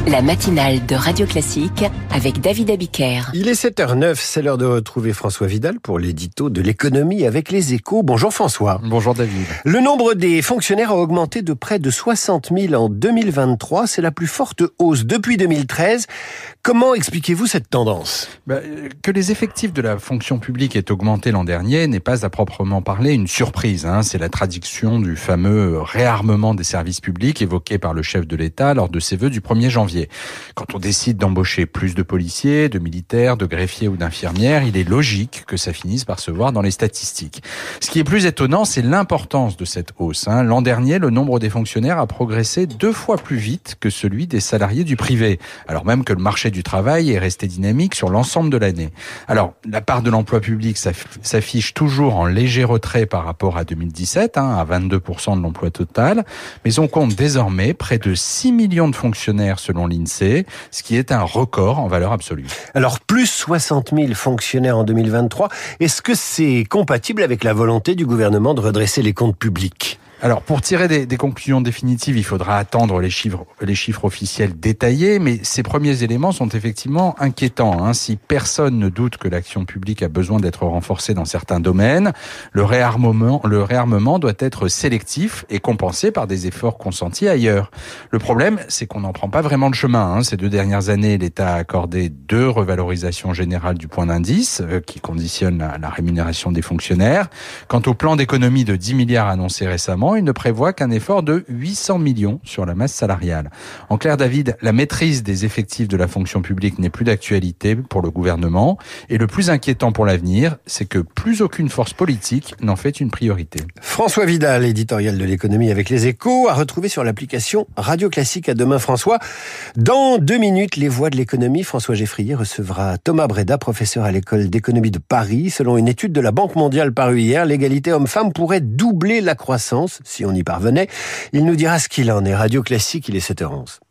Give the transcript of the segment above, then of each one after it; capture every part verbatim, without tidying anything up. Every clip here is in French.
La matinale de Radio Classique avec David Abiker. Il est sept heures neuf, c'est l'heure de retrouver François Vidal pour l'édito de l'économie avec les Échos. Bonjour François. Bonjour David. Le nombre des fonctionnaires a augmenté de près de soixante mille en deux mille vingt-trois. C'est la plus forte hausse depuis deux mille treize. Comment expliquez-vous cette tendance ? Ben, que les effectifs de la fonction publique aient augmenté l'an dernier n'est pas à proprement parler une surprise. Hein. C'est la traduction du fameux réarmement des services publics évoqué par le chef de l'État lors de ses vœux du premier janvier. Quand on décide d'embaucher plus de policiers, de militaires, de greffiers ou d'infirmières, il est logique que ça finisse par se voir dans les statistiques. Ce qui est plus étonnant, c'est l'importance de cette hausse. Hein. L'an dernier, le nombre des fonctionnaires a progressé deux fois plus vite que celui des salariés du privé, alors même que le marché du travail est resté dynamique sur l'ensemble de l'année. Alors, la part de l'emploi public s'affiche toujours en léger retrait par rapport à deux mille dix-sept, hein, à vingt-deux pour cent de l'emploi total, mais on compte désormais près de six millions de fonctionnaires selon l'INSEE, ce qui est un record en valeur absolue. Alors, plus soixante mille fonctionnaires en deux mille vingt-trois, est-ce que c'est compatible avec la volonté du gouvernement de redresser les comptes publics ? Alors, pour tirer des, des conclusions définitives, il faudra attendre les chiffres, les chiffres officiels détaillés, mais ces premiers éléments sont effectivement inquiétants. Hein. Si personne ne doute que l'action publique a besoin d'être renforcée dans certains domaines, le réarmement, le réarmement doit être sélectif et compensé par des efforts consentis ailleurs. Le problème, c'est qu'on n'en prend pas vraiment le chemin. Hein. Ces deux dernières années, l'État a accordé deux revalorisations générales du point d'indice, euh, qui conditionnent la, la rémunération des fonctionnaires. Quant au plan d'économie de dix milliards annoncé récemment, il ne prévoit qu'un effort de huit cents millions sur la masse salariale. En clair, David, la maîtrise des effectifs de la fonction publique n'est plus d'actualité pour le gouvernement. Et le plus inquiétant pour l'avenir, c'est que plus aucune force politique n'en fait une priorité. François Vidal, éditorial de l'économie avec les Échos, à retrouver sur l'application Radio Classique. À demain François. Dans deux minutes, les voix de l'économie, François Geffrier recevra Thomas Breda, professeur à l'école d'économie de Paris. Selon une étude de la Banque mondiale parue hier, l'égalité homme-femme pourrait doubler la croissance si on y parvenait. Il nous dira ce qu'il en est. Radio Classique, il est sept heures onze.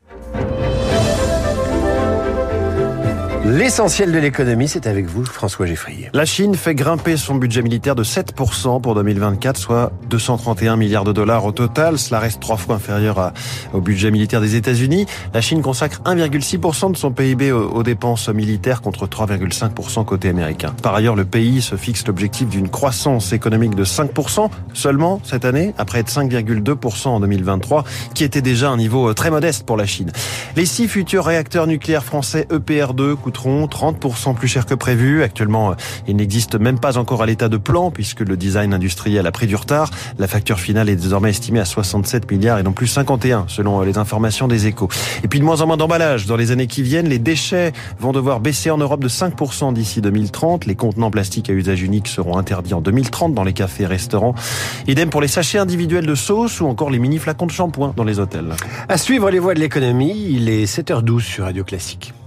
L'essentiel de l'économie, c'est avec vous, François Geffrier. La Chine fait grimper son budget militaire de sept pour cent pour deux mille vingt-quatre, soit deux cent trente et un milliards de dollars au total. Cela reste trois fois inférieur à, au budget militaire des États-Unis. La Chine consacre un virgule six pour cent de son P I B aux, aux dépenses militaires contre trois virgule cinq pour cent côté américain. Par ailleurs, le pays se fixe l'objectif d'une croissance économique de cinq pour cent seulement cette année, après être cinq virgule deux pour cent en deux mille vingt-trois, qui était déjà un niveau très modeste pour la Chine. Les six futurs réacteurs nucléaires français E P R deux coûteront trente pour cent plus cher que prévu. Actuellement, il n'existe même pas encore à l'état de plan puisque le design industriel a pris du retard. La facture finale est désormais estimée à soixante-sept milliards et non plus cinquante et un selon les informations des Échos. Et puis de moins en moins d'emballage. Dans les années qui viennent, les déchets vont devoir baisser en Europe de cinq pour cent d'ici deux mille trente. Les contenants plastiques à usage unique seront interdits en deux mille trente dans les cafés et restaurants. Idem pour les sachets individuels de sauce ou encore les mini flacons de shampoing dans les hôtels. À suivre les voies de l'économie, il est sept heures douze sur Radio Classique.